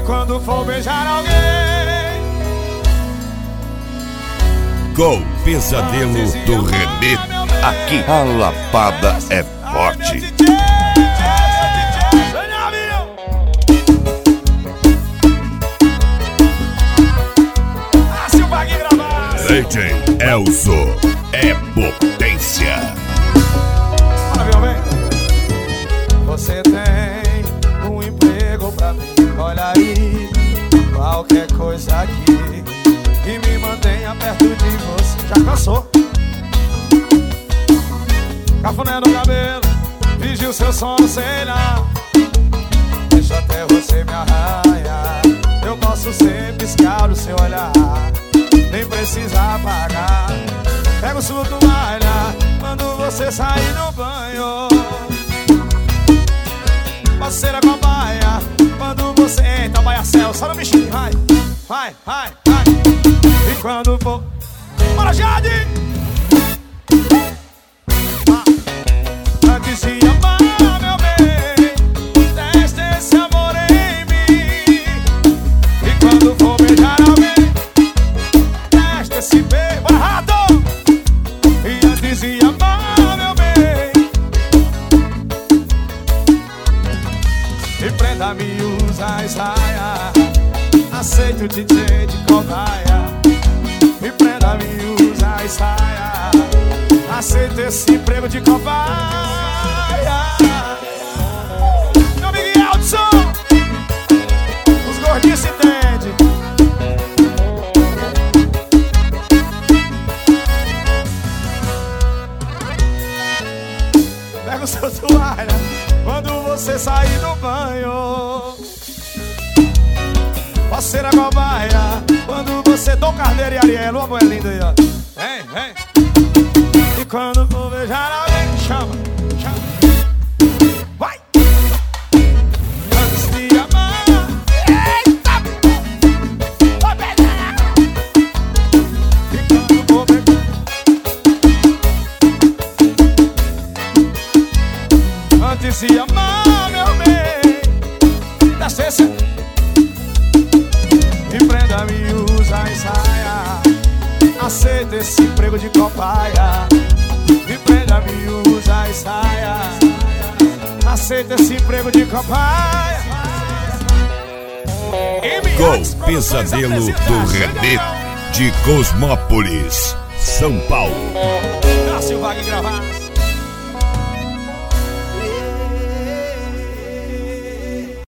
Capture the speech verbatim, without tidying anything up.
quando for beijar alguém, com Pesadelo do Renê, aqui a lapada é forte. D J Elzo é potência. Olha, meu bem, você tem um emprego pra mim. Olha aí, qualquer coisa aqui que me mantenha perto de você. Já cansou? Cafuné no cabelo, vigia o seu sono, sei lá. Deixa até você me arranhar. Eu posso ser piscar o seu olhar, nem precisa apagar. Pega o suco toalha quando você sair do banho. Posso ser a cobaia quando você entra, vai a céu, só no bichinho, vai, vai, vai, vai. E quando for, bora Jade! Ah. Antes de amar, meu bem, teste esse amor em mim. E quando for beijar alguém, teste esse beijo, bora rato! E antes de amar, meu bem, me prenda, me usa e saia. Aceito o D J de cobaia. Me prenda, me usa e saia. Aceito esse emprego de cobaia. Meu amigo Elson, os gordinhos se entendem. Pega o seu toalha quando você sair do banho. Posso ser a cobaia quando você Dom Carneiro e Ariel. Uma mulher linda aí, ó. Vem, vem. E quando for beijar alguém, chama, chama. Vai! Antes de amar, eita! Vou beijar. E quando for beijar, antes de amar, meu bem, dá cessa. Me prenda, me usa e saia. Aceita esse emprego de cobaia. Me prenda, me usa e saia. Aceita esse emprego de cobaia. Com Pesadelo do Renê, de Cosmópolis, São Paulo. Nasce o Wagner Gravatas.